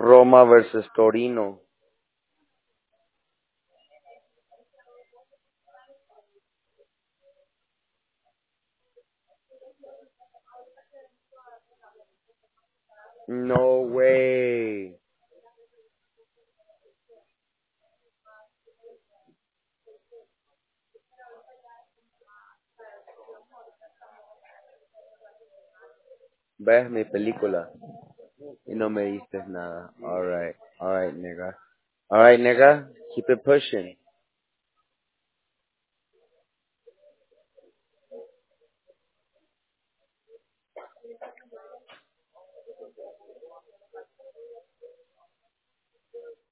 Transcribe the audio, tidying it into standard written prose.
Roma versus Torino. No way. Ves mi película y no me diste nada. All right, nigga. All right, nigga. Keep it pushing.